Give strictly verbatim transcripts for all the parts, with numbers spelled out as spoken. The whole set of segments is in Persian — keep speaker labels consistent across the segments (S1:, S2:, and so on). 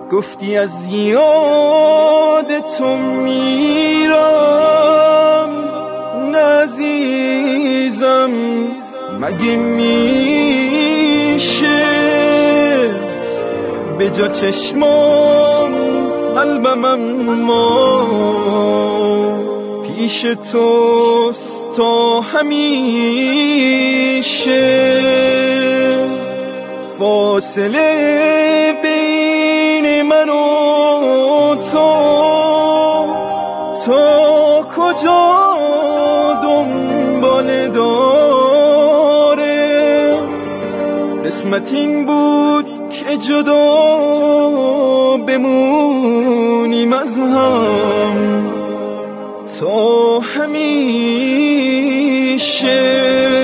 S1: گفتی از یاد تو میرم، نه عزیزم مگه میشه به جا چشمام قلبم اما پیش توست تا همیشه. فاصله بین من و تو تا کجا دنبال داره؟ قسمت این بود که جدا بمونیم از هم تا همیشه.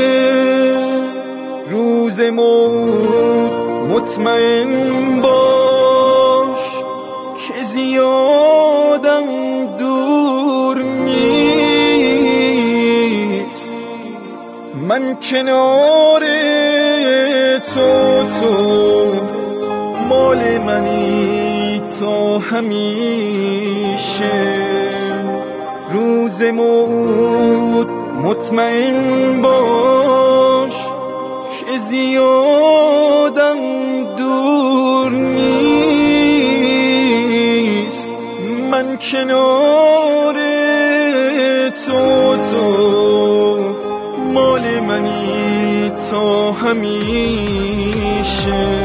S1: روز موت مطمئن باش که زیادم دور نیست. من کنار تو، تو مال منی تا همیشه. روز موت مطمئن باش که زیادم دور نیست. من کنار تو، تو مال منی تا همیشه.